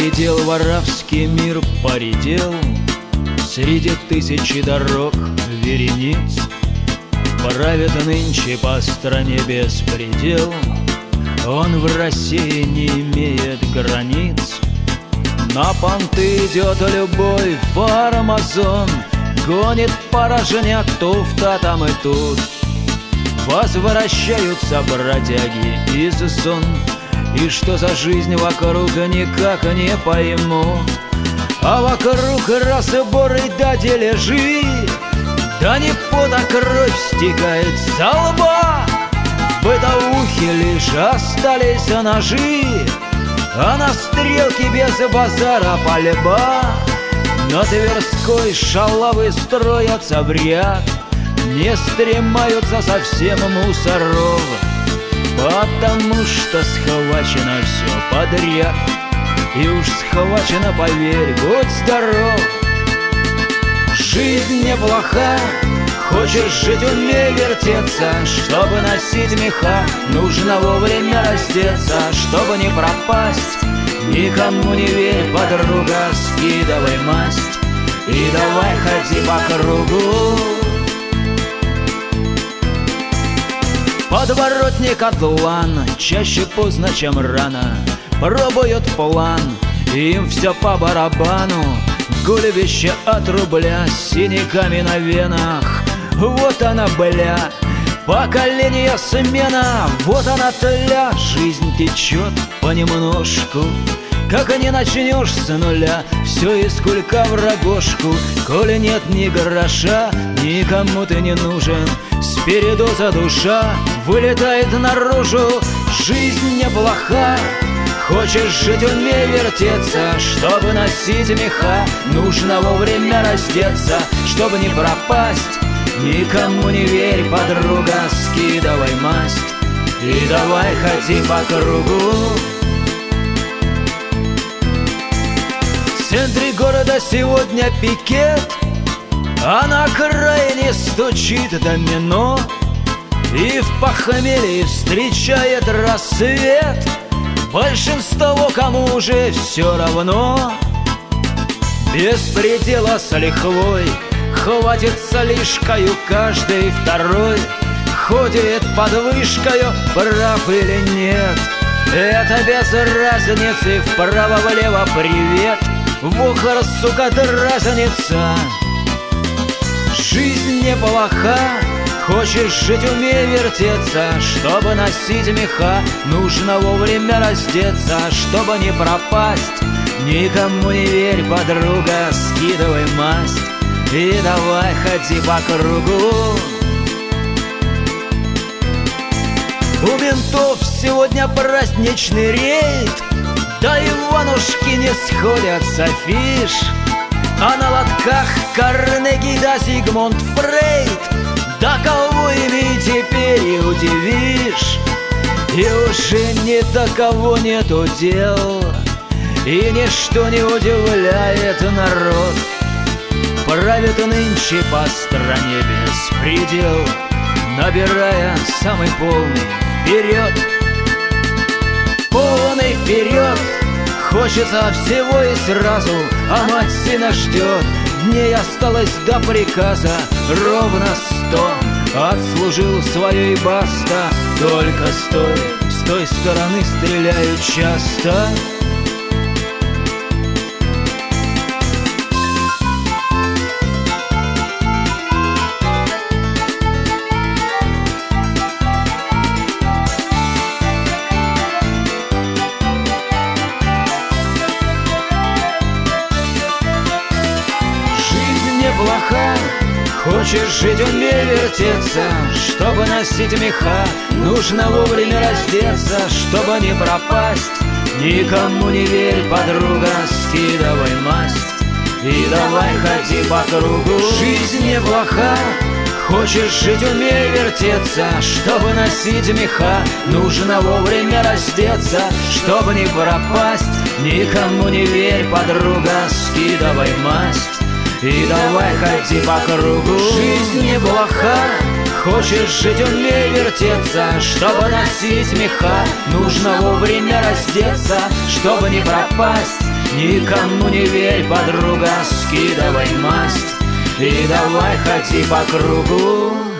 Поредел воровский мир, поредел, среди тысячи дорог верениц. Правит нынче по стране беспредел, он в России не имеет границ. На понты идет любой фармазон, гонит порожняк туфта там и тут. Возвращаются бродяги из зон, и что за жизнь вокруг никак не пойму. А вокруг разборы да дележи, да не пота кровь стекает со лба. В бытовухе лишь остались ножи, а на стрелке без базара пальба. На Тверской шалавы строятся в ряд, не стремаются совсем мусоров, потому что схвачено все подряд. И уж схвачено, поверь, будь здоров. Жизнь неплоха, хочешь жить, умей вертеться. Чтобы носить меха, нужно вовремя раздеться. Чтобы не пропасть, никому не верь, подруга, скидывай масть и давай ходи по кругу. Подворотник атлан, чаще поздно, чем рано, пробуют план, им все по барабану. Гулевище от рубля с синяками на венах. Вот она, бля, поколение смена. Вот она, тля, жизнь течет понемножку. Как не начнешь с нуля, все из кулька в рогожку. Коли нет ни гроша, никому ты не нужен. С передоза душа вылетает наружу. Жизнь неплоха, хочешь жить, умей вертеться. Чтобы носить меха, нужно вовремя раздеться. Чтобы не пропасть, никому не верь, подруга, скидывай масть и давай ходи по кругу. В центре города сегодня пикет, а на окраине стучит домино. И в похмелье встречает рассвет большинство, кому уже все равно. Без предела с лихвой хватится лишкою каждый второй. Ходит под вышкою, прав или нет, это без разницы, вправо-влево привет. Вохор, сука, разница. Жизнь неплоха, хочешь жить, умей вертеться. Чтобы носить меха, нужно вовремя раздеться. Чтобы не пропасть, никому не верь, подруга, скидывай масть и давай ходи по кругу. У ментов сегодня праздничный рейд, да Иванушки не сходят с афиш. А на лотках Карнеги да Зигмунд Фрейд, да кого ими теперь и удивишь. И уже ни до кого нету дел, и ничто не удивляет народ. Правит нынче по стране беспредел, набирая самый полный вперед. Полный вперед, хочется всего и сразу, а мать сына ждет. Дней осталось до приказа ровно 100. Отслужил свое и баста, только стой, с той стороны стреляют часто. Плоха, хочешь жить, умей вертеться. Чтобы носить меха, нужно вовремя раздеться. Чтобы не пропасть, никому не верь, подруга, скидывай масть и давай ходи по кругу. Жизнь неплоха, хочешь жить, умей вертеться. Чтобы носить меха, нужно вовремя раздеться. Чтобы не пропасть, никому не верь, подруга, скидывай масть и давай ходи по кругу. Жизнь неплоха, хочешь жить, умей вертеться. Чтобы носить меха, нужно вовремя раздеться. Чтобы не пропасть, Никому не верь, подруга, скидывай масть и давай ходи по кругу.